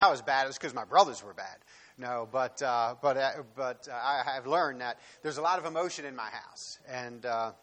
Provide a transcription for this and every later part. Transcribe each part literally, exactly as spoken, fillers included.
I was bad, it was because my brothers were bad. No, but uh, but uh, but uh, I have learned that there's a lot of emotion in my house, and uh,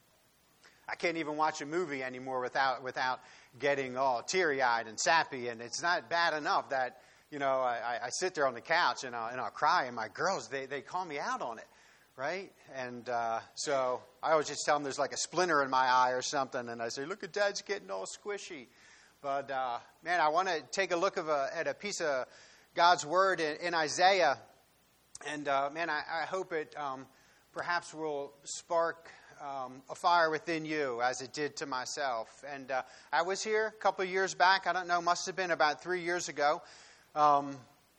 I can't even watch a movie anymore without without getting all teary-eyed and sappy. And it's not bad enough that you know I, I sit there on the couch and I'll, and I'll cry, and my girls they they call me out on it, right? And uh, so I always just tell them there's like a splinter in my eye or something, and I say, "Look at Dad's getting all squishy." But, uh, man, I want to take a look of a, at a piece of God's Word in, in Isaiah. And, uh, man, I, I hope it um, perhaps will spark um, a fire within you as it did to myself. And uh, I was here a couple of years back. I don't know, must have been about three years ago. Um,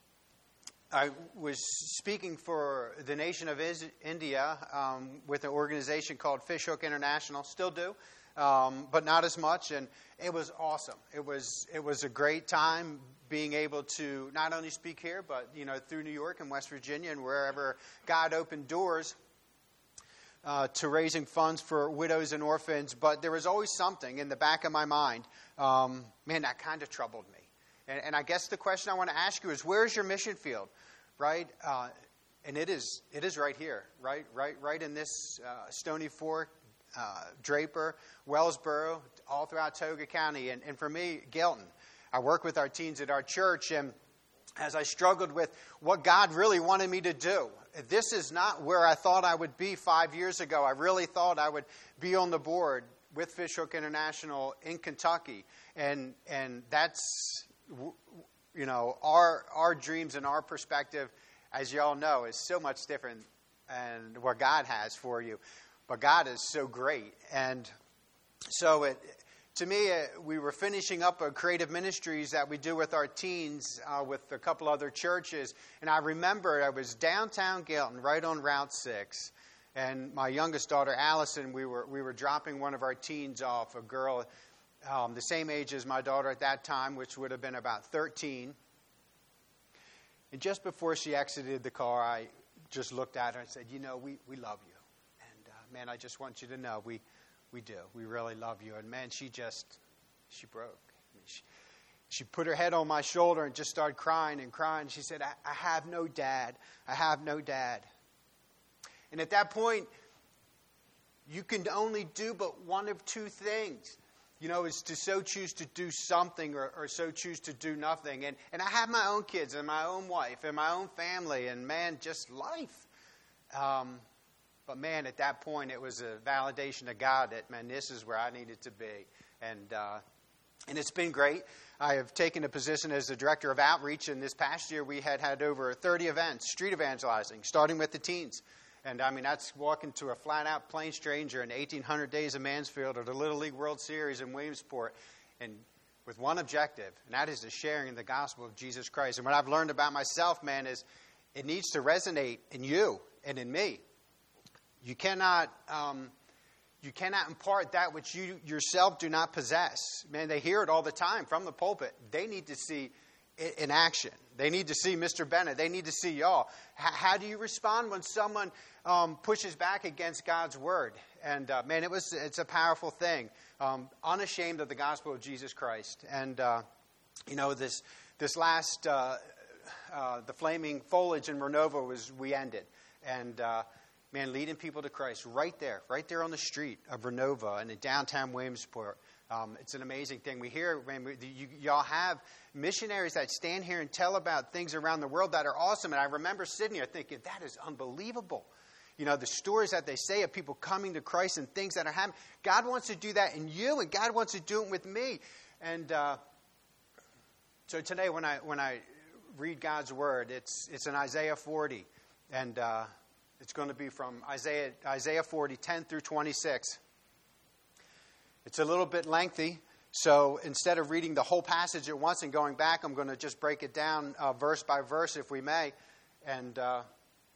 I was speaking for the nation of Is- India um, with an organization called Fishhook International. Still do. Um, but not as much, and it was awesome. It was it was a great time being able to not only speak here, but you know through New York and West Virginia and wherever God opened doors uh, to raising funds for widows and orphans. But there was always something in the back of my mind, um, man, that kind of troubled me. And, and I guess the question I want to ask you is, where's your mission field, right? Uh, and it is it is right here, right, right, right in this uh, Stony Fork. Uh, Draper, Wellsboro, all throughout Tioga County. And, and for me, Gilton. I work with our teens at our church, and as I struggled with what God really wanted me to do, this is not where I thought I would be five years ago. I really thought I would be on the board with Fishhook International in Kentucky. And and that's, you know, our our dreams and our perspective, as you all know, is so much different than what God has for you. But God is so great. And so it, to me, uh, we were finishing up a creative ministries that we do with our teens uh, with a couple other churches. And I remember I was downtown Gilton, right on Route six. And my youngest daughter, Allison, we were we were dropping one of our teens off, a girl um, the same age as my daughter at that time, which would have been about thirteen. And just before she exited the car, I just looked at her and said, you know, we, we love you. Man, I just want you to know we, we do. We really love you. And man, she just, she broke. I mean, she, she put her head on my shoulder and just started crying and crying. She said, I, I have no dad. I have no dad. And at that point, you can only do but one of two things. You know, is to so choose to do something or, or so choose to do nothing. And, and I have my own kids and my own wife and my own family and, man, just life. Um But, man, at that point, it was a validation of God that, man, this is where I needed to be. And uh, and it's been great. I have taken a position as the director of outreach, and this past year we had had over thirty events, street evangelizing, starting with the teens. And, I mean, that's walking to a flat-out plain stranger in eighteen hundred Days of Mansfield or the Little League World Series in Williamsport, and with one objective, and that is the sharing the gospel of Jesus Christ. And what I've learned about myself, man, is it needs to resonate in you and in me. You cannot, um, you cannot impart that which you yourself do not possess. Man, they hear it all the time from the pulpit. They need to see it in action. They need to see Mister Bennett. They need to see y'all. H- how do you respond when someone um, pushes back against God's word? And uh, man, it was it's a powerful thing. Um, unashamed of the gospel of Jesus Christ. And uh, you know this this last uh, uh, the flaming foliage in Renova was we ended and. Uh, Man, leading people to Christ right there, right there on the street of Renova and in downtown Williamsport. Um, it's an amazing thing. We hear, man, we, you, y'all have missionaries that stand here and tell about things around the world that are awesome. And I remember sitting here thinking, that is unbelievable. You know, the stories that they say of people coming to Christ and things that are happening. God wants to do that in you, and God wants to do it with me. And uh, so today when I when I read God's word, it's it's in Isaiah forty. And uh It's going to be from Isaiah Isaiah forty, ten through twenty-six. It's a little bit lengthy, so instead of reading the whole passage at once and going back, I'm going to just break it down uh, verse by verse, if we may. And uh,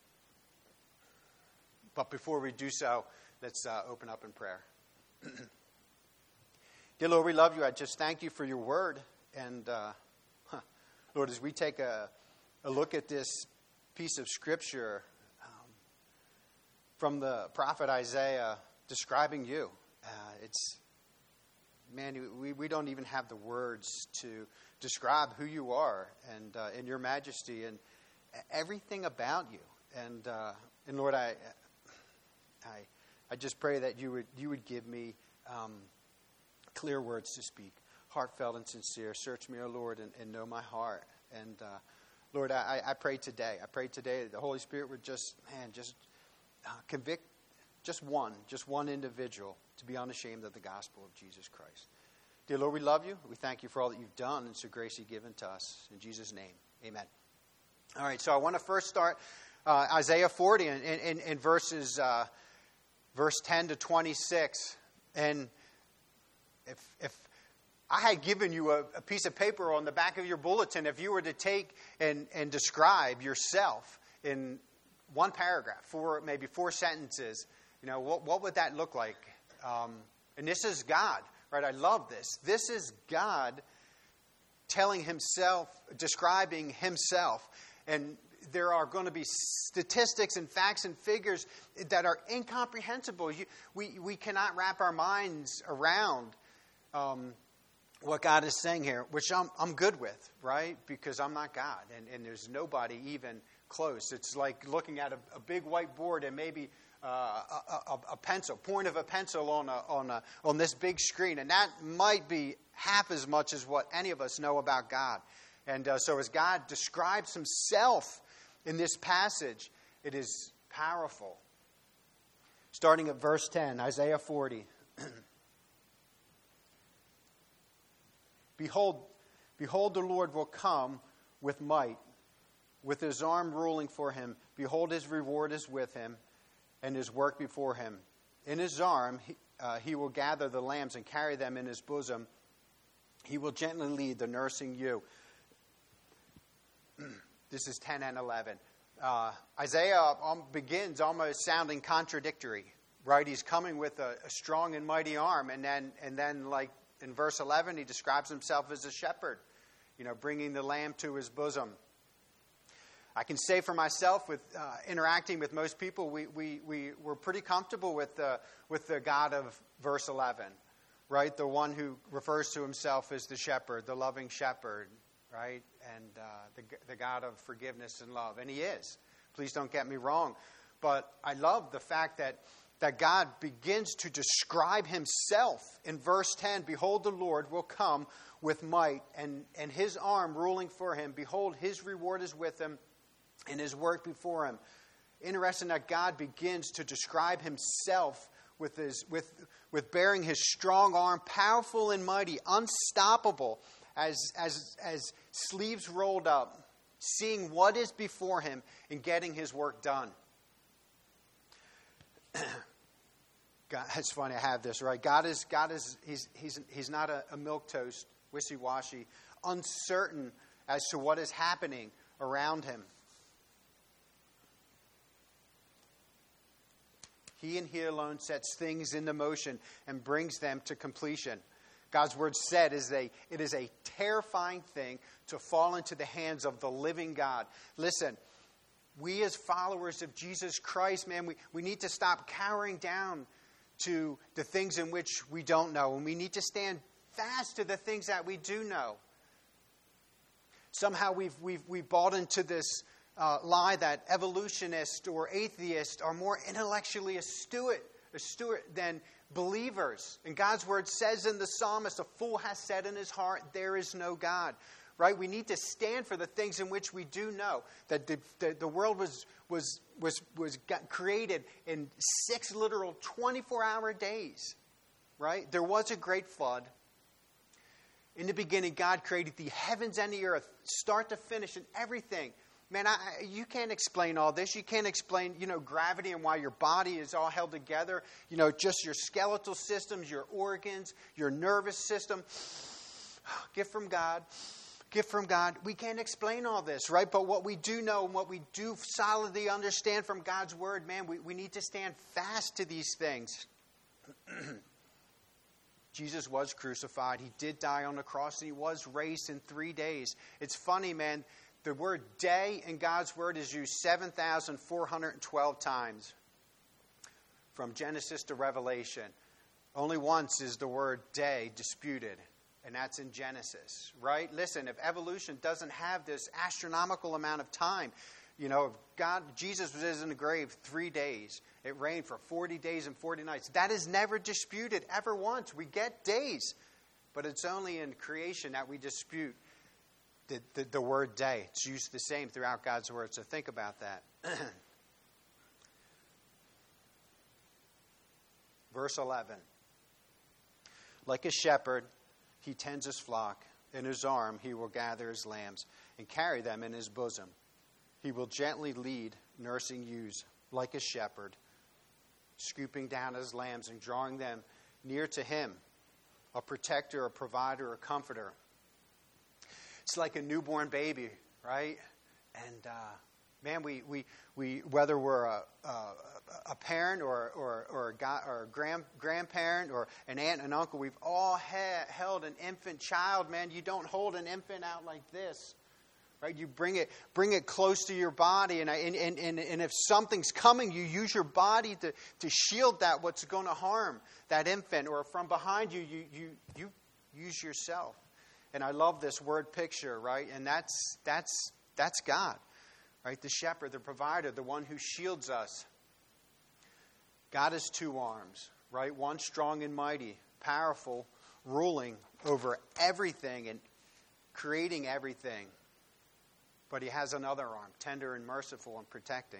but before we do so, let's uh, open up in prayer. Dear Lord, we love you. I just thank you for your word. And uh, huh, Lord, as we take a, a look at this piece of Scripture from the prophet Isaiah describing you. Uh, it's man, we, we don't even have the words to describe who you are and uh, in your majesty and everything about you. And uh, and Lord, I I I just pray that you would you would give me um, clear words to speak, heartfelt and sincere. Search me, O Lord, and, and know my heart. And uh, Lord, I, I pray today. I pray today that the Holy Spirit would just, man, just uh, convict just one, just one individual to be unashamed of the gospel of Jesus Christ. Dear Lord, we love you. We thank you for all that you've done and so grace you've given to us. In Jesus' name, amen. All right, so I want to first start uh, Isaiah forty in, in, in verses uh, verse ten to twenty-six. And if if I had given you a, a piece of paper on the back of your bulletin, if you were to take and, and describe yourself in one paragraph, four maybe four sentences, you know, what, what would that look like? Um, and this is God, right? I love this. This is God telling himself, describing himself. And there are going to be statistics and facts and figures that are incomprehensible. You, we, we cannot wrap our minds around um, what God is saying here, which I'm, I'm good with, right? Because I'm not God, and, and there's nobody even close. It's like looking at a, a big whiteboard and maybe uh, a, a, a pencil, point of a pencil on a, on a, on this big screen, and that might be half as much as what any of us know about God. And uh, so as God describes himself in this passage, it is powerful. Starting at verse ten, Isaiah forty. Behold, behold, the Lord will come with might, with his arm ruling for him. Behold, his reward is with him, and his work before him. In his arm he, uh, he will gather the lambs and carry them in his bosom. He will gently lead the nursing ewe. This is ten and eleven. Uh, Isaiah um, begins almost sounding contradictory, right? He's coming with a, a strong and mighty arm, and then and then like in verse eleven, he describes himself as a shepherd, you know, bringing the lamb to his bosom. I can say for myself, with uh, interacting with most people, we we we we're pretty comfortable with the with the God of verse eleven, right? The one who refers to himself as the shepherd, the loving shepherd, right? And uh, the the God of forgiveness and love, and he is. Please don't get me wrong, but I love the fact that that God begins to describe himself in verse ten. Behold, the Lord will come with might, and and his arm ruling for him. Behold, his reward is with him, and his work before him. Interesting that God begins to describe himself with his with with bearing his strong arm, powerful and mighty, unstoppable, as as as sleeves rolled up, seeing what is before him and getting his work done. God, it's funny I have this, right? God is God is he's he's he's not a, a milquetoast, wishy-washy, uncertain as to what is happening around him. He and he alone sets things into motion and brings them to completion. God's word said is a it is a terrifying thing to fall into the hands of the living God. Listen, we as followers of Jesus Christ, man, we, we need to stop cowering down to the things in which we don't know. And we need to stand fast to the things that we do know. Somehow we've, we've, we've bought into this uh, lie that evolutionists or atheists are more intellectually astute, astute than believers. And God's word says in the psalmist, a fool has said in his heart, there is no God. Right? We need to stand for the things in which we do know. That the, the, the world was was was was got created in six literal twenty-four hour days. Right? There was a great flood. In the beginning, God created the heavens and the earth, start to finish, and everything. Man, I, you can't explain all this. You can't explain, you know, gravity and why your body is all held together. You know, just your skeletal systems, your organs, your nervous system. Gift from God. Gift from God. We can't explain all this, right? But what we do know and what we do solidly understand from God's word, man, we, we need to stand fast to these things. Jesus was crucified. He did die on the cross, and he was raised in three days. It's funny, man. The word day in God's word is used seven thousand four hundred twelve times from Genesis to Revelation. Only once is the word day disputed, and that's in Genesis, right? Listen, if evolution doesn't have this astronomical amount of time, you know, if God, Jesus was in the grave three days. It rained for forty days and forty nights. That is never disputed ever once. We get days, but it's only in creation that we dispute the, the, the word day. It's used the same throughout God's word, so think about that. Verse eleven. Like a shepherd, he tends his flock. In his arm he will gather his lambs and carry them in his bosom. He will gently lead nursing ewes like a shepherd, scooping down his lambs and drawing them near to him, a protector, a provider, a comforter. It's like a newborn baby, right? And uh, man, we, we, we whether we're a, a, a parent or or or a, guy, or a grand, grandparent or an aunt and uncle, we've all ha- held an infant child. Man, you don't hold an infant out like this. Right, you bring it, bring it close to your body, and, and and and if something's coming, you use your body to, to shield that what's going to harm that infant, or from behind you, you you you use yourself. And I love this word picture, right? And that's that's that's God, right? The shepherd, the provider, the one who shields us. God has two arms, right? One strong and mighty, powerful, ruling over everything and creating everything. But he has another arm, tender and merciful and protecting.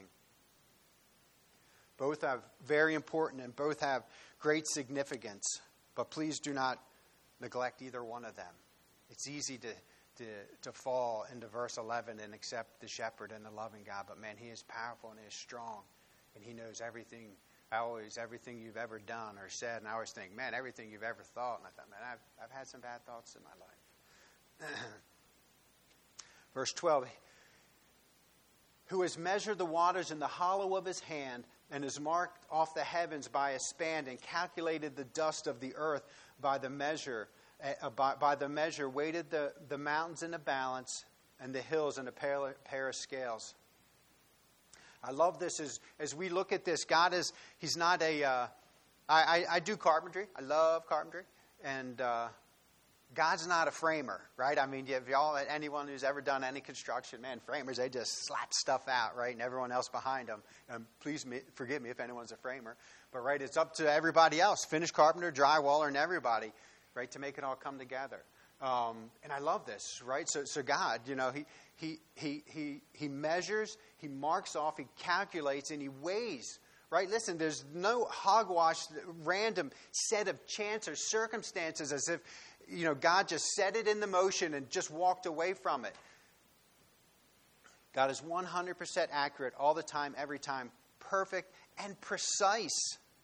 Both are very important and both have great significance. But please do not neglect either one of them. It's easy to, to, to fall into verse eleven and accept the shepherd and the loving God. But man, he is powerful and he is strong. And he knows everything, always, everything you've ever done or said. And I always think, man, everything you've ever thought. And I thought, man, I've, I've had some bad thoughts in my life. Verse twelve, who has measured the waters in the hollow of his hand and has marked off the heavens by a span and calculated the dust of the earth by the measure, uh, by, by the measure, weighted the, the mountains in a balance and the hills in a pair, pair of scales. I love this as, as we look at this. God is, he's not a, uh, I, I, I do carpentry. I love carpentry. And, uh, God's not a framer, right? I mean, if y'all, anyone who's ever done any construction, man, framers, they just slap stuff out, right? And everyone else behind them. And please me, forgive me if anyone's a framer. But, right, it's up to everybody else, finished carpenter, drywaller, and everybody, right, to make it all come together. Um, and I love this, right? So, so God, you know, he, he, he, he, he measures, he marks off, he calculates, and he weighs. Right? Listen, there's no hogwash, random set of chance or circumstances as if, you know, God just set it into motion and just walked away from it. God is one hundred percent accurate all the time, every time, perfect and precise.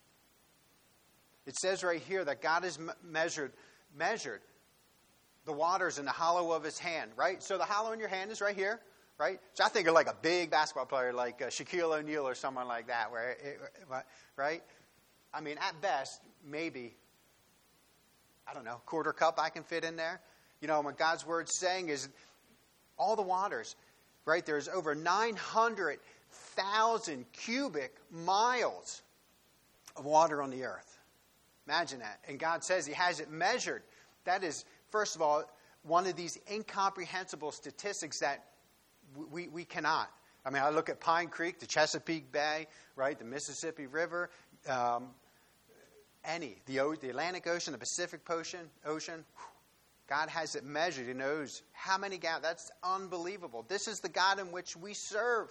It says right here that God has measured, measured the waters in the hollow of his hand, right? So the hollow in your hand is right here. Right? So I think of like a big basketball player like uh, Shaquille O'Neal or someone like that. Where, it, right? I mean, at best, maybe, I don't know, quarter cup I can fit in there. You know, what God's word's saying is all the waters, right? There's over nine hundred thousand cubic miles of water on the earth. Imagine that. And God says he has it measured. That is, first of all, one of these incomprehensible statistics that We, we cannot. I mean, I look at Pine Creek, the Chesapeake Bay, right, the Mississippi River, um, any, the, the Atlantic Ocean, the Pacific Ocean, ocean. God has it measured. He knows how many gallons. That's unbelievable. This is the God in which we serve.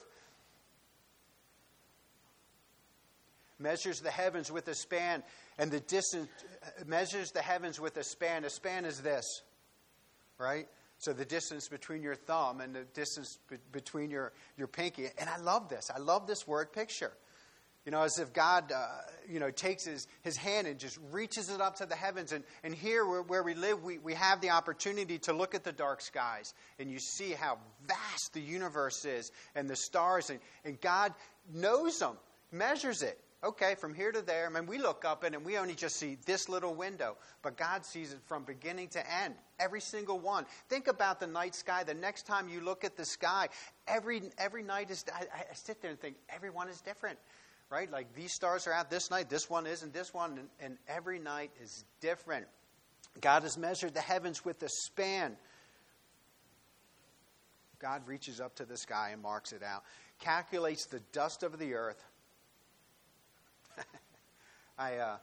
Measures the heavens with a span, and the distance, measures the heavens with a span. A span is this, right? So the distance between your thumb and the distance be- between your, your pinky. And I love this. I love this word picture. You know, as if God, uh, you know, takes his, his hand and just reaches it up to the heavens. And, and here where, where we live, we, we have the opportunity to look at the dark skies. And you see how vast the universe is and the stars. And, and God knows them, measures it. Okay, from here to there. I mean, we look up in it and we only just see this little window. But God sees it from beginning to end. Every single one. Think about the night sky. The next time you look at the sky, every every night is... I, I sit there and think, every one is different. right? Like these stars are out this night, this one isn't, this one, and, and every night is different. God has measured the heavens with a span. God reaches up to the sky and marks it out. Calculates the dust of the earth. I uh,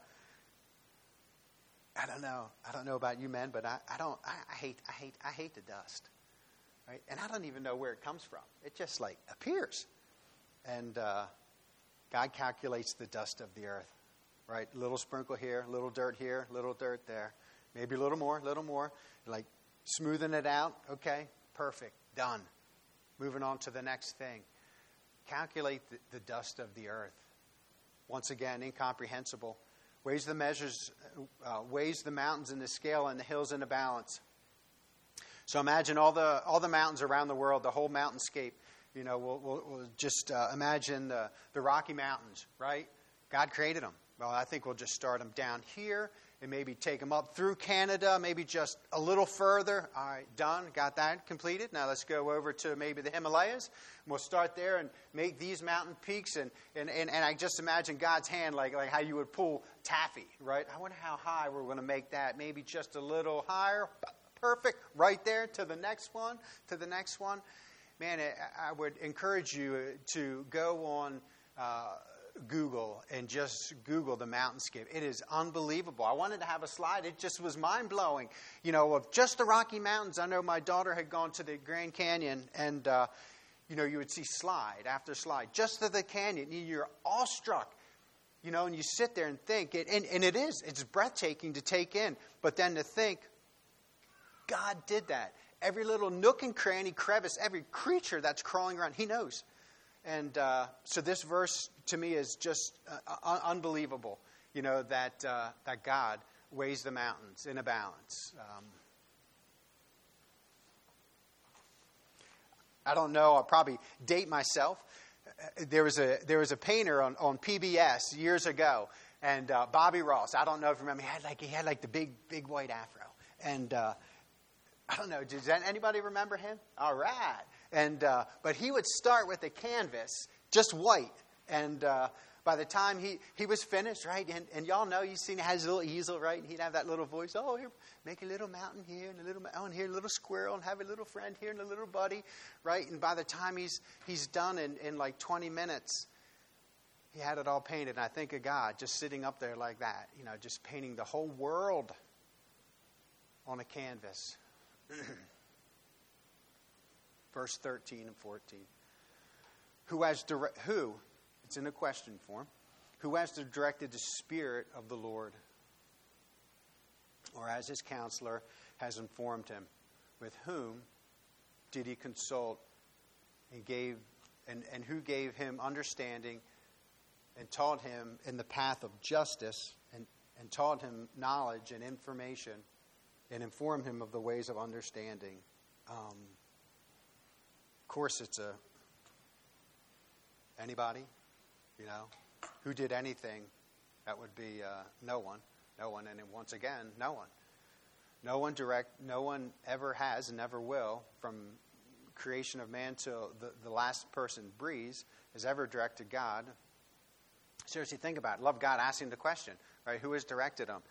I don't know. I don't know about you men, but I, I don't I, I hate I hate I hate the dust. Right? And I don't even know where it comes from. It just like appears. And uh, God calculates the dust of the earth. Right? Little sprinkle here, little dirt here, little dirt there. Maybe a little more, little more. Like smoothing it out. Okay, perfect. Done. Moving on to the next thing. Calculate the, the dust of the earth. Once again, incomprehensible. Weighs the measures, uh, weighs the mountains in the scale and the hills in the balance. So imagine all the all the mountains around the world, the whole mountainscape. You know, we'll, we'll, we'll just uh, imagine the, the Rocky Mountains, right? God created them. Well, I think we'll just start them down here and maybe take them up through Canada, maybe just a little further. All right, done. Got that completed. Now let's go over to maybe the Himalayas. We'll start there and make these mountain peaks. And, and, and, and I just imagine God's hand like, like how you would pull taffy, right? I wonder how high we're going to make that. Maybe just a little higher. Perfect. Right there to the next one, to the next one. Man, I, I would encourage you to go on uh, Google and just Google the mountainscape. It is unbelievable. I wanted to have a slide. It just was mind-blowing. You know, of just the Rocky Mountains. I know my daughter had gone to the Grand Canyon, and, uh, you know, you would see slide after slide. Just to the canyon. You're awestruck. You know, and you sit there and think. It, and, and it is. It's breathtaking to take in. But then to think, God did that. Every little nook and cranny, crevice, every creature that's crawling around, He knows. And uh, so this verse to me is just uh, un- unbelievable, you know, that uh, that God weighs the mountains in a balance. Um, I don't know. I'll probably date myself. There was a there was a painter on, on P B S years ago, and uh, Bobby Ross. I don't know if you remember. He had like he had like the big big white afro, and uh, I don't know. Does anybody remember him? All right. And uh, but he would start with a canvas, just white, and uh, by the time he, he was finished, right, and, and y'all know, you've seen he has a little easel, right, and he'd have that little voice, oh, here, make a little mountain here, and a little mountain here, a little squirrel, and have a little friend here, and a little buddy, right, and by the time he's he's done in, in like twenty minutes, he had it all painted, and I think of God just sitting up there like that, you know, just painting the whole world on a canvas. Verse thirteen and fourteen. Who has dire- who? It's in a question form. Who has directed the Spirit of the Lord, or as His counselor has informed him? With whom did He consult, and gave, and, and who gave him understanding, and taught him in the path of justice, and, and taught him knowledge and information, and informed him of the ways of understanding? Um, Of course, it's a anybody, you know, who did anything. That would be uh, no one, no one, and once again, no one, no one direct, no one ever has and never will, from creation of man till the, the last person breathes, has ever directed God. Seriously, think about it. Love God asking the question, right? Who has directed him?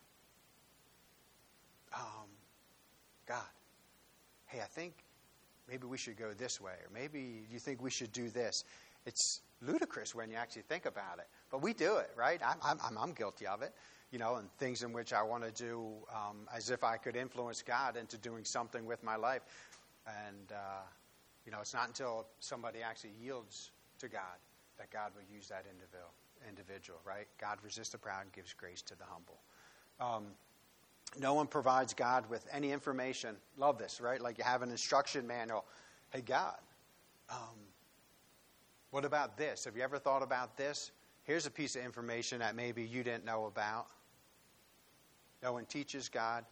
Um, God. Hey, I think maybe we should go this way, or maybe you think we should do this. It's ludicrous when you actually think about it, but we do it, right? I'm, I'm, I'm guilty of it, you know, and things in which I want to do um, as if I could influence God into doing something with my life. And, uh, you know, it's not until somebody actually yields to God that God will use that individual, individual, right? God resists the proud and gives grace to the humble. Um, No one provides God with any information. Love this, right? Like you have an instruction manual. Hey, God, um, what about this? Have you ever thought about this? Here's a piece of information that maybe you didn't know about. No one teaches God.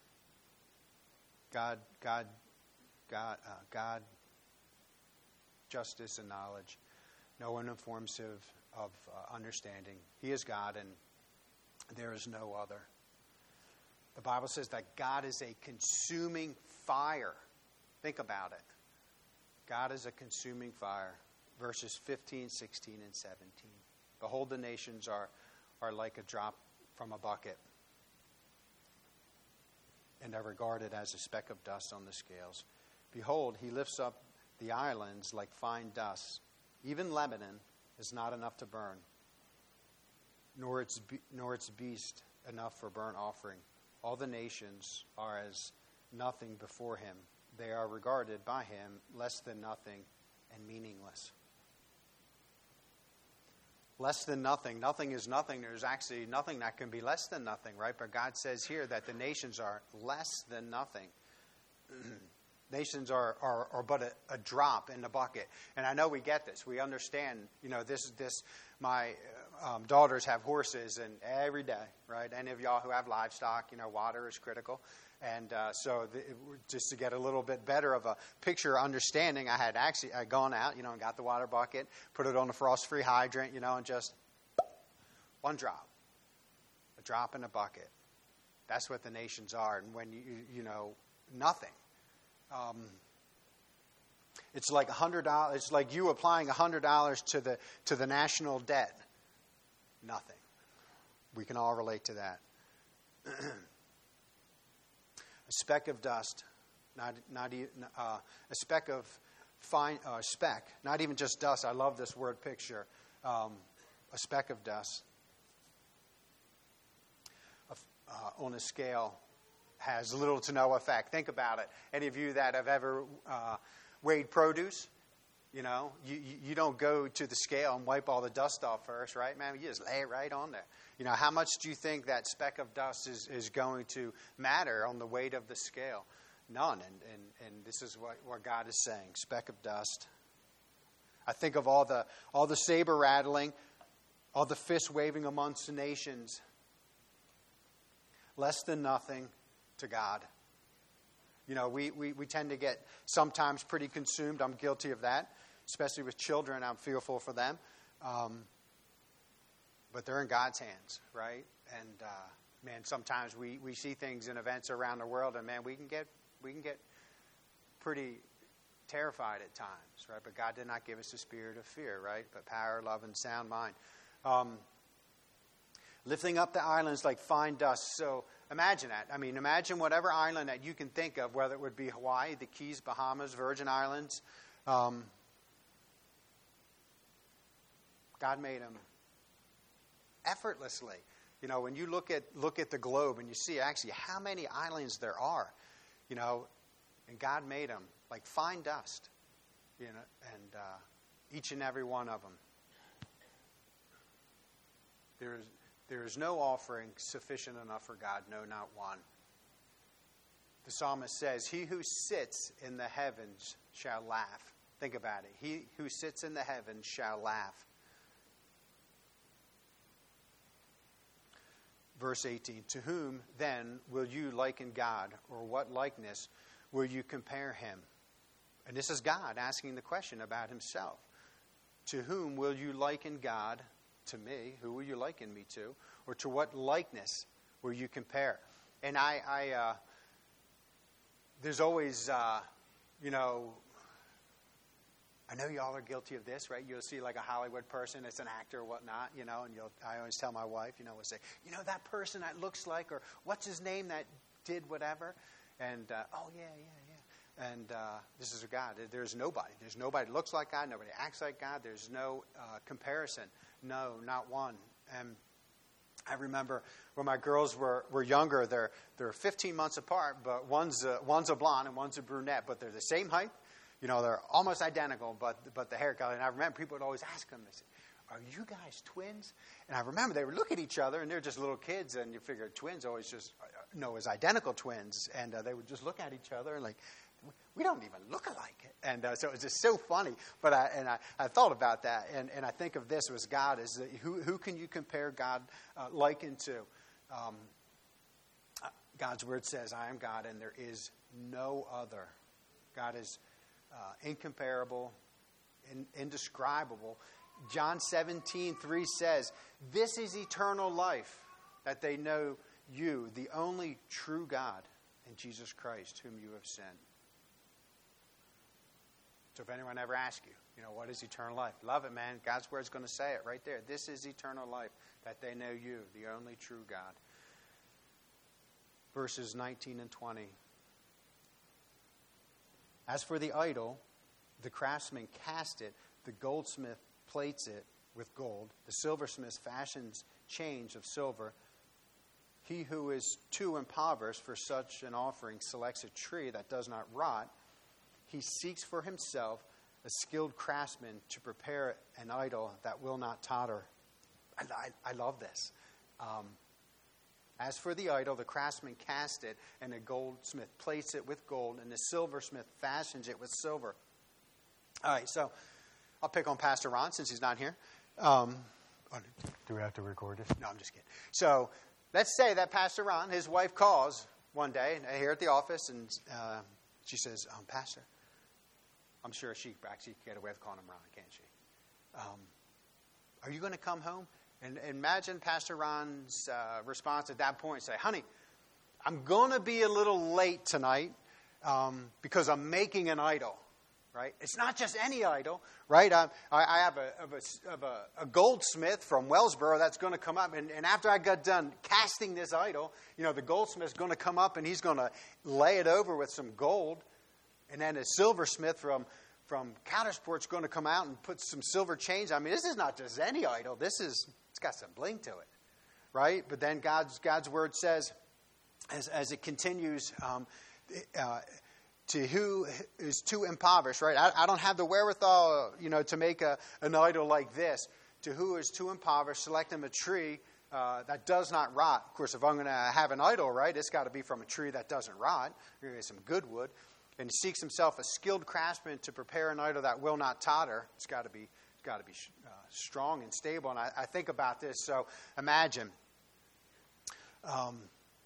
God, God, God, uh, God, justice and knowledge. No one informs of, of uh, understanding. He is God, and there is no other. The Bible says that God is a consuming fire. Think about it. God is a consuming fire. Verses fifteen, sixteen, and seventeen. Behold, the nations are, are like a drop from a bucket, and are regarded as a speck of dust on the scales. Behold, he lifts up the islands like fine dust. Even Lebanon is not enough to burn, nor its, be- nor its beast enough for burnt offering. All the nations are as nothing before him. They are regarded by him less than nothing and meaningless. Less than nothing. Nothing is nothing. There's actually nothing that can be less than nothing, right? But God says here that the nations are less than nothing. Nations are, are, are but a, a drop in the bucket. And I know we get this. We understand, you know, this, this my um, daughters have horses, and every day, right? Any of y'all who have livestock, you know, water is critical. And uh, so the, just to get a little bit better of a picture understanding, I had actually I'd gone out, you know, and got the water bucket, put it on the frost-free hydrant, you know, and just one drop. A drop in a bucket. That's what the nations are. And when you, you know, nothing. Um, it's like a hundred dollars. It's like you applying a hundred dollars to the to the national debt. Nothing. We can all relate to that. A speck of dust, not not uh, a speck of fine uh, speck, not even just dust. I love this word picture. Um, a speck of dust uh, on a scale has little to no effect. Think about it. Any of you that have ever uh, weighed produce, you know, you, you, you don't go to the scale and wipe all the dust off first, right, man? You just lay it right on there. You know, how much do you think that speck of dust is, is going to matter on the weight of the scale? None. And, and, and this is what, what God is saying, speck of dust. I think of all the all the saber rattling, all the fist waving amongst the nations. Less than nothing to God. You know, we, we, we tend to get sometimes pretty consumed. I'm guilty of that, especially with children. I'm fearful for them. Um, but they're in God's hands, right? And, uh, man, sometimes we, we see things in events around the world, and, man, we can get we can get pretty terrified at times, right? But God did not give us a spirit of fear, right? But power, love, and sound mind. Um, lifting up the islands like fine dust. So imagine that. I mean, imagine whatever island that you can think of, whether it would be Hawaii, the Keys, Bahamas, Virgin Islands. Um, God made them effortlessly. You know, when you look at look at the globe and you see actually how many islands there are, you know, and God made them like fine dust, you know, and uh, each and every one of them. There is there is no offering sufficient enough for God, no, not one. The psalmist says, "He who sits in the heavens shall laugh." Think about it. He who sits in the heavens shall laugh. Verse eighteen, to whom then will you liken God, or what likeness will you compare him? And this is God asking the question about himself. To whom will you liken God? To me. Who will you liken me to? Or to what likeness will you compare? And I, I uh, there's always, uh, you know, I know y'all are guilty of this, right? You'll see like a Hollywood person, it's an actor or whatnot, you know, and you'll, I always tell my wife, you know, we'll say, you know, that person that looks like, or what's his name that did whatever? And, uh, oh, yeah, yeah, yeah. And uh, this is a God. There's nobody. There's nobody that looks like God. Nobody acts like God. There's no uh, comparison. No, not one. And I remember when my girls were, were younger, they're they're fifteen months apart, but one's a, one's a blonde and one's a brunette, but they're the same height. You know, they're almost identical, but but the haircut. And I remember people would always ask them, they say, "Are you guys twins?" And I remember they would look at each other, and they're just little kids, and you figure twins always just know as identical twins, and uh, they would just look at each other and like, we don't even look alike. And uh, so it was just so funny. But I and I, I thought about that, and, and I think of this as God is the, who who can you compare God uh, likened to? Um, God's word says, "I am God, and there is no other." God is uh, incomparable, in, indescribable. John seventeen three says, "This is eternal life, that they know you, the only true God, and Jesus Christ, whom you have sent." So if anyone ever asks you, you know, what is eternal life? Love it, man. God's word is going to say it right there. This is eternal life, that they know you, the only true God. Verses nineteen and twenty. As for the idol, the craftsman cast it, the goldsmith plates it with gold, the silversmith fashions chains of silver. He who is too impoverished for such an offering selects a tree that does not rot. He seeks for himself a skilled craftsman to prepare an idol that will not totter. I, I, I love this. Um, As for the idol, the craftsman cast it, and the goldsmith plates it with gold, and the silversmith fashions it with silver. All right, so I'll pick on Pastor Ron since he's not here. Um, oh, do we have to record this? No, I'm just kidding. So let's say that Pastor Ron, his wife, calls one day here at the office, and uh, she says, um, Pastor, I'm sure she actually can get away with calling him Ron, can't she? Um, are you going to come home? And imagine Pastor Ron's uh, response at that point. Say, honey, I'm going to be a little late tonight um, because I'm making an idol, right? It's not just any idol, right? I, I have, a, of a, of a, a goldsmith from Wellsboro that's going to come up. And, and after I got done casting this idol, you know, the goldsmith's going to come up and he's going to lay it over with some gold. And then a silversmith from from Countersport's going to come out and put some silver chains. I mean, this is not just any idol. This is, it's got some bling to it, right? But then God's God's word says, as, as it continues, um, uh, to who is too impoverished, right? I, I don't have the wherewithal, you know, to make a, an idol like this. To who is too impoverished, select him a tree uh, that does not rot. Of course, if I'm going to have an idol, right, it's got to be from a tree that doesn't rot. You're going to get some good wood. And seeks himself a skilled craftsman to prepare an idol that will not totter. It's got to be, it's got to be uh, strong and stable. And I, I think about this. So imagine, um,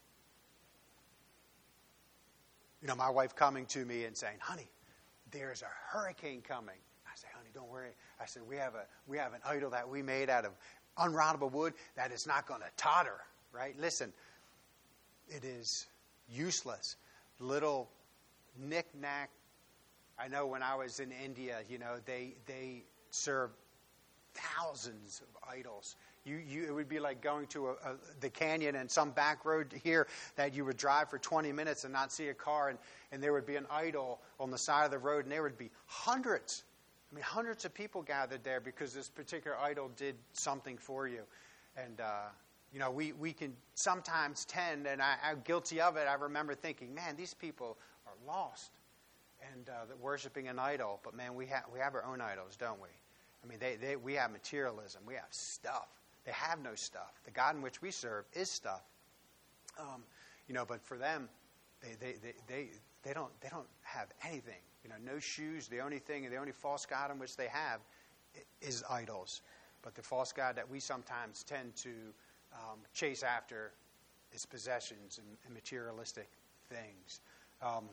you know, my wife coming to me and saying, "Honey, there's a hurricane coming." I say, "Honey, don't worry." I said, "We have a we have an idol that we made out of unrottable wood that is not going to totter." Right? Listen, it is useless. Little knick-knack. I know when I was in India, you know, they they served thousands of idols. You, you, it would be like going to a, a, the canyon and some back road here that you would drive for twenty minutes and not see a car, and, and there would be an idol on the side of the road, and there would be hundreds, I mean, hundreds of people gathered there because this particular idol did something for you. And, uh, you know, we, we can sometimes tend, and I, I'm guilty of it, I remember thinking, man, these people are lost and uh, worshiping an idol. But man, we have we have our own idols, don't we? I mean, they, they we have materialism, we have stuff. They have no stuff. The God in which we serve is stuff. Um, you know, but for them, they they, they they they don't they don't have anything. You know, no shoes. The only thing, the only false god in which they have is idols. But the false god that we sometimes tend to um, chase after is possessions and, and materialistic things. Um,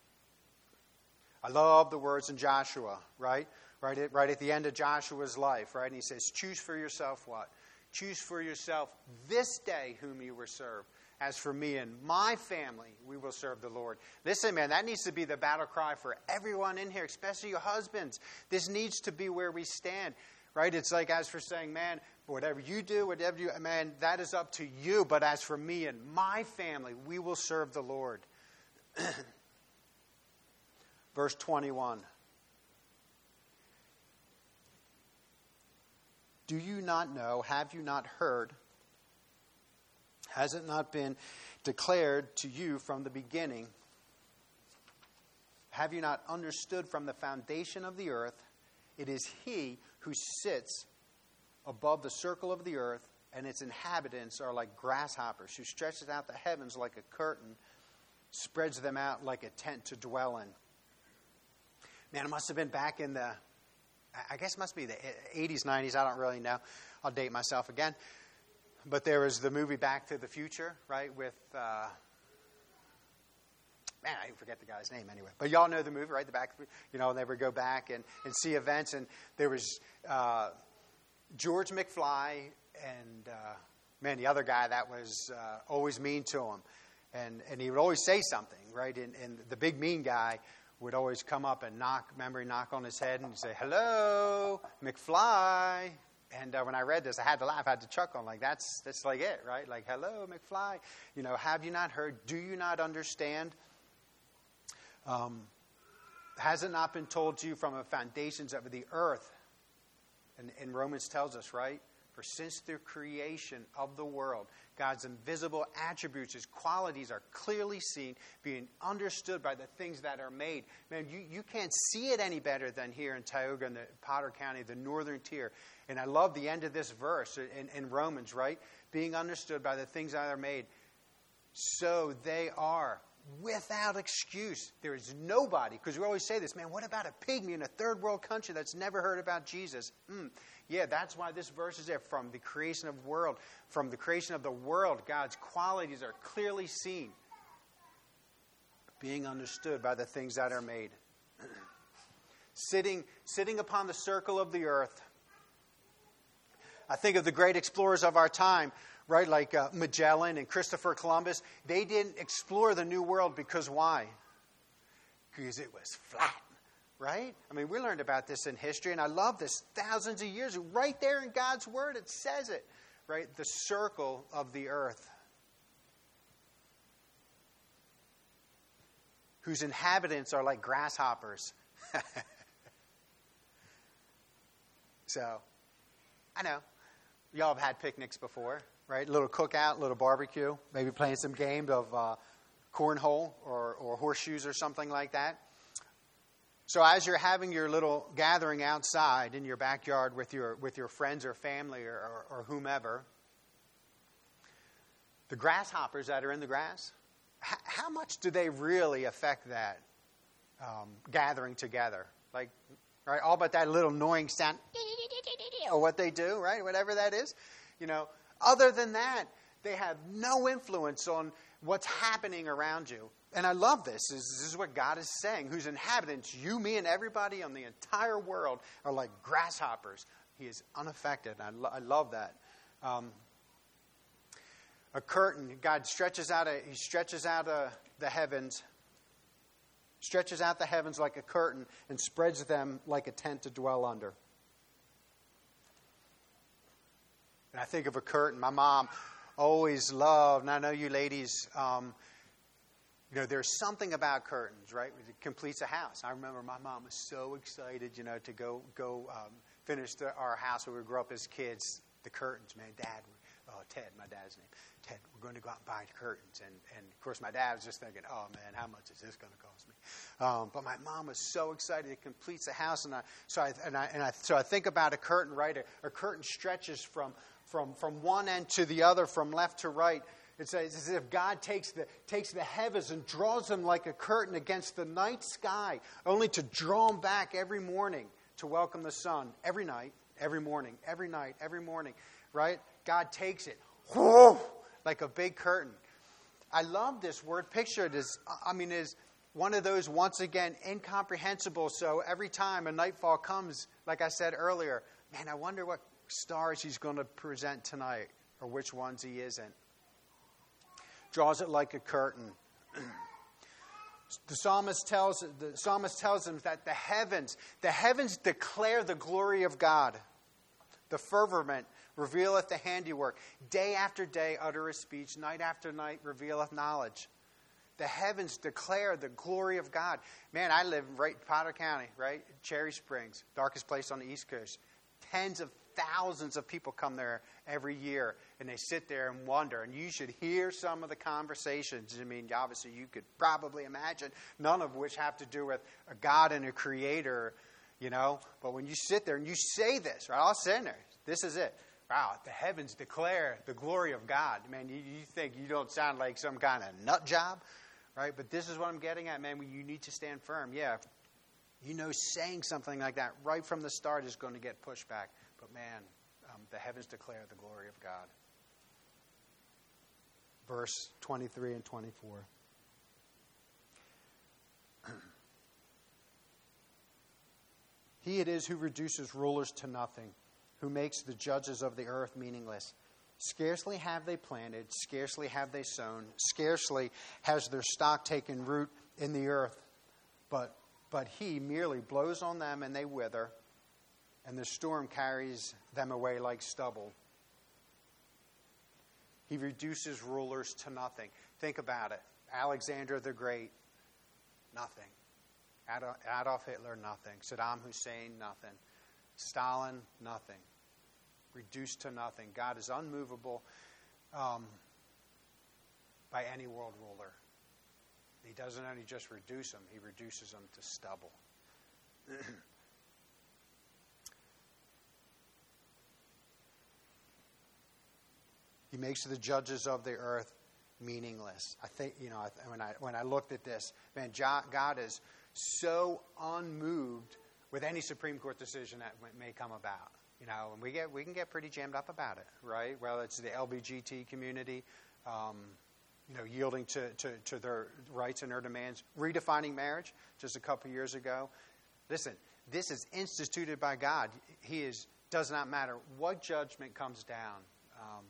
I love the words in Joshua, right? Right at, right at the end of Joshua's life, right? And he says, choose for yourself what? Choose for yourself this day whom you will serve. As for me and my family, we will serve the Lord. Listen, man, that needs to be the battle cry for everyone in here, especially your husbands. This needs to be where we stand, right? It's like as for saying, man, whatever you do, whatever you, man, that is up to you. But as for me and my family, we will serve the Lord. Verse twenty-one. Do you not know? Have you not heard? Has it not been declared to you from the beginning? Have you not understood from the foundation of the earth? It is He who sits above the circle of the earth, and its inhabitants are like grasshoppers, who stretches out the heavens like a curtain, spreads them out like a tent to dwell in. Man, it must have been back in the, I guess it must be the eighties, nineties, I don't really know. I'll date myself again. But there was the movie Back to the Future, right, with, uh, man, I forget the guy's name anyway. But y'all know the movie, right, the Back, you know, they would go back and, and see events. And there was uh, George McFly and, uh, man, the other guy that was uh, always mean to him. And and he would always say something, right? And, and the big mean guy would always come up and knock, remember, he'd knock on his head and say, "Hello, McFly." And uh, when I read this, I had to laugh, I had to chuckle. I'm like, that's, that's like it, right? Like, "Hello, McFly. You know, have you not heard? Do you not understand? Um, has it not been told to you from the foundations of the earth?" And, and Romans tells us, right? "For since the creation of the world, God's invisible attributes, his qualities are clearly seen, being understood by the things that are made." Man, you, you can't see it any better than here in Tioga, in the Potter County, the northern tier. And I love the end of this verse in, in Romans, right? "Being understood by the things that are made, so they are without excuse." There is nobody, because we always say this, man, what about a pygmy in a third world country that's never heard about Jesus? Mm, yeah, that's why this verse is there. From the creation of the world, from the creation of the world, God's qualities are clearly seen, being understood by the things that are made. Sitting, sitting upon the circle of the earth. I think of the great explorers of our time, right, like uh, Magellan and Christopher Columbus. They didn't explore the New World because why? Because it was flat, right? I mean, we learned about this in history, and I love this. Thousands of years, right there in God's Word, it says it, right? The circle of the earth, whose inhabitants are like grasshoppers. So, I know. Y'all have had picnics before, right? A little cookout, a little barbecue, maybe playing some game of uh, cornhole or, or horseshoes or something like that. So as you're having your little gathering outside in your backyard with your with your friends or family or, or, or whomever, the grasshoppers that are in the grass, h- how much do they really affect that um, gathering together? Like, right, all but that little annoying sound, or what they do, right? Whatever that is. You know, other than that, they have no influence on what's happening around you. And I love this. This is what God is saying. Whose inhabitants, you, me, and everybody on the entire world are like grasshoppers. He is unaffected. I, lo- I love that. Um, a curtain. God stretches out. A, he stretches out a, the heavens. Stretches out the heavens like a curtain and spreads them like a tent to dwell under. And I think of a curtain. My mom always loved, and I know you ladies, um, you know, there's something about curtains, right? It completes a house. I remember my mom was so excited, you know, to go go um, finish the, our house where we grew up as kids. The curtains, man. Dad, oh, Ted, my dad's name. Ted, we're going to go out and buy curtains. And, and of course, my dad was just thinking, oh, man, how much is this going to cost me? Um, but my mom was so excited. It completes the house. And I, so, I, and I, and I, so I think about a curtain, right? A, a curtain stretches from, from, from one end to the other, from left to right. It's as if God takes the, takes the heavens and draws them like a curtain against the night sky, only to draw them back every morning to welcome the sun. Every night, every morning, every night, every morning, right? God takes it, whoo, like a big curtain. I love this word picture. It is, I mean, it is one of those, once again, incomprehensible. So every time a nightfall comes, like I said earlier, man, I wonder what stars he's going to present tonight or which ones he isn't. Draws it like a curtain. The psalmist tells the psalmist tells him that the heavens, the heavens declare the glory of God. The firmament revealeth the handiwork. Day after day uttereth speech. Night after night revealeth knowledge. The heavens declare the glory of God. Man, I live right in Potter County, right? Cherry Springs, darkest place on the East Coast. Tens of thousands of people come there every year, and they sit there and wonder. And you should hear some of the conversations. I mean, obviously, you could probably imagine, none of which have to do with a God and a creator, you know. But when you sit there and you say this, right, I'll sit there. This is it. Wow, the heavens declare the glory of God. Man, you, you think you don't sound like some kind of nut job, right? But this is what I'm getting at, man. You need to stand firm. Yeah, you know, saying something like that right from the start is going to get pushed back. But man, um, the heavens declare the glory of God. Verse twenty-three and twenty-four. He it is who reduces rulers to nothing, who makes the judges of the earth meaningless. Scarcely have they planted, scarcely have they sown, scarcely has their stock taken root in the earth. But but he merely blows on them and they wither, and the storm carries them away like stubble. He reduces rulers to nothing. Think about it. Alexander the Great, nothing. Adolf Hitler, nothing. Saddam Hussein, nothing. Stalin, nothing. Reduced to nothing. God is unmovable um, by any world ruler. He doesn't only just reduce them, he reduces them to stubble. He makes the judges of the earth meaningless. I think, you know, when I when I looked at this, man, God is so unmoved with any Supreme Court decision that may come about. You know, and we get we can get pretty jammed up about it, right? Well, it's the L G B T community, um, you know, yielding to, to, to their rights and their demands, redefining marriage just a couple years ago. Listen, this is instituted by God. He is does not matter what judgment comes down. Um,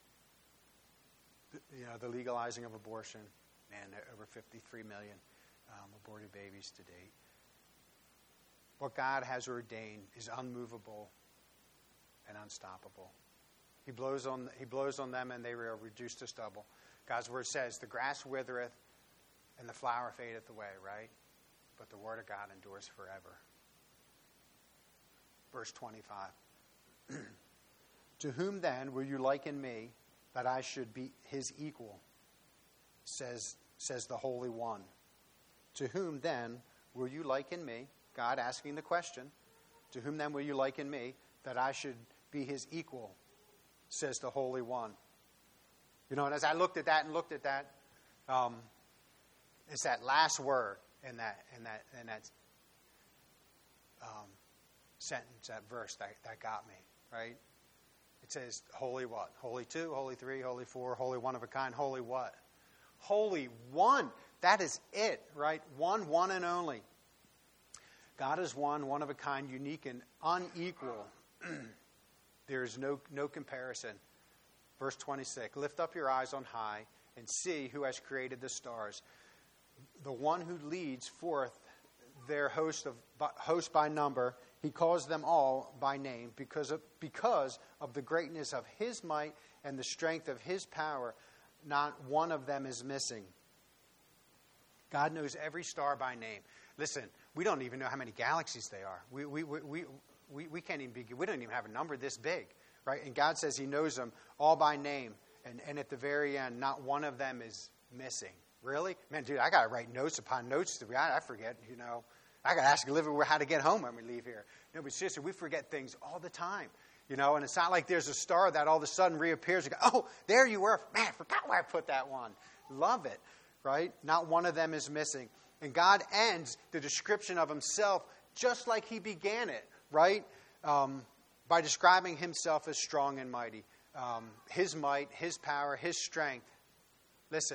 you know, the legalizing of abortion, man, over fifty-three million um, aborted babies to date. What God has ordained is unmovable and unstoppable. He blows on he blows on them and they are reduced to stubble. God's word says, the grass withereth and the flower fadeth away, right? But the word of God endures forever. Verse twenty-five. To whom then will you liken me that I should be his equal? Says, says the Holy One. To whom then will you liken me? God asking the question. To whom then will you liken me that I should be his equal? Says the Holy One. You know, and as I looked at that and looked at that, um, it's that last word in that in that in that um, sentence, that verse that, that got me, right? It says, holy what? Holy two, holy three, holy four, holy one of a kind, holy what? Holy one. That is it, right? One, one and only. God is one, one of a kind, unique and unequal. There is no, no comparison. Verse twenty-six, lift up your eyes on high and see who has created the stars. The one who leads forth their host of host by number, he calls them all by name because of, because of the greatness of his might and the strength of his power. Not one of them is missing. God knows every star by name. Listen, we don't even know how many galaxies they are. We we we we, we, we can't even be, we don't even have a number this big, right? And God says he knows them all by name. And, and at the very end, not one of them is missing. Really? Man, dude, I got to write notes upon notes. To I, I forget, you know. I got to ask Olivia how to get home when we leave here. No, but seriously, we forget things all the time. You know, and it's not like there's a star that all of a sudden reappears and go, oh, there you were. Man, I forgot where I put that one. Love it, right? Not one of them is missing. And God ends the description of himself just like he began it, right? Um, by describing himself as strong and mighty. Um, his might, his power, his strength. Listen,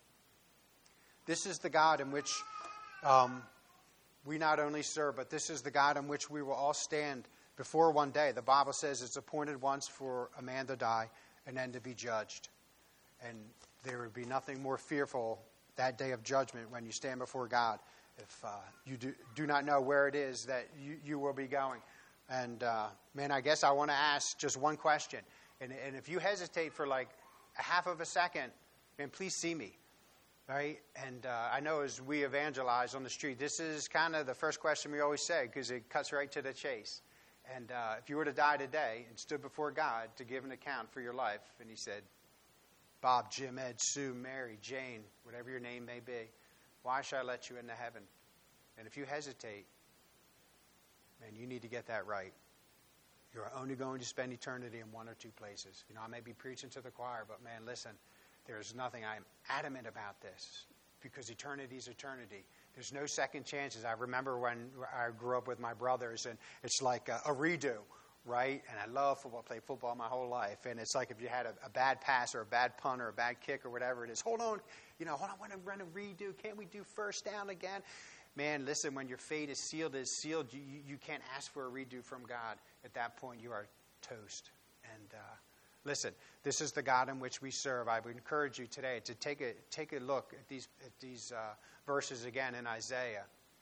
this is the God in which um, we not only serve, but this is the God in which we will all stand before one day. The Bible says it's appointed once for a man to die and then to be judged. And there would be nothing more fearful that day of judgment when you stand before God if uh, you do, do not know where it is that you, you will be going. And, uh, man, I guess I want to ask just one question. And, and if you hesitate for like a half of a second, man, please see me. Right? And uh, I know as we evangelize on the street, this is kind of the first question we always say because it cuts right to the chase. And uh, if you were to die today and stood before God to give an account for your life, and he said, Bob, Jim, Ed, Sue, Mary, Jane, whatever your name may be, why should I let you into heaven? And if you hesitate, man, you need to get that right. You're only going to spend eternity in one or two places. You know, I may be preaching to the choir, but man, listen, there's nothing. I'm adamant about this because eternity is eternity. There's no second chances. I remember when I grew up with my brothers, and it's like a, a redo, right? And I love football, played football my whole life. And it's like if you had a, a bad pass or a bad punt or a bad kick or whatever it is, hold on, you know, hold on, I want to run a redo. Can't we do first down again? Man, listen, when your fate is sealed, is sealed, you, you, you can't ask for a redo from God. At that point, you are toast. And uh, listen, this is the God in which we serve. I would encourage you today to take a take a look at these at these uh, verses again in Isaiah.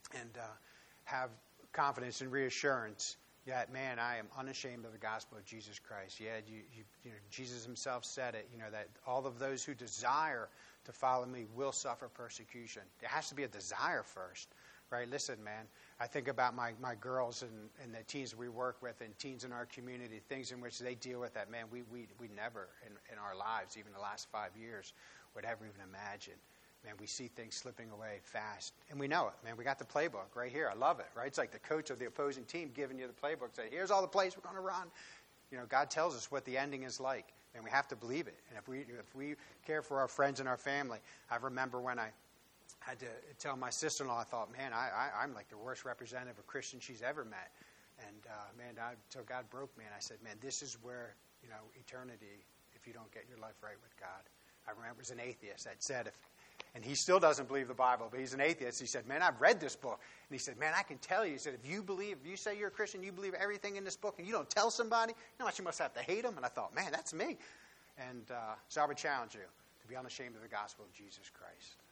and uh, have confidence and reassurance that, man, I am unashamed of the gospel of Jesus Christ. Yeah, you, you, you know, Jesus himself said it, you know, that all of those who desire to follow me will suffer persecution. There has to be a desire first, right? Listen, man, I think about my, my girls and, and the teens we work with and teens in our community, things in which they deal with that, man, we, we, we never in, in our lives, even the last five years, would ever even imagine. Man, we see things slipping away fast. And we know it, man. We got the playbook right here. I love it, right? It's like the coach of the opposing team giving you the playbook. Say, here's all the plays we're going to run. You know, God tells us what the ending is like, and we have to believe it. And if we if we care for our friends and our family, I remember when I had to tell my sister-in-law, I thought, man, I, I, I'm like the worst representative of Christian she's ever met. And, uh, man, I, until God broke me, and I said, man, this is where, you know, eternity, if you don't get your life right with God. I remember it was an atheist that said, if and he still doesn't believe the Bible, but he's an atheist. He said, man, I've read this book. And he said, man, I can tell you. He said, if you believe, if you say you're a Christian, you believe everything in this book, and you don't tell somebody, you know what, you must have to hate them. And I thought, man, that's me. And uh, so I would challenge you to be unashamed of the gospel of Jesus Christ.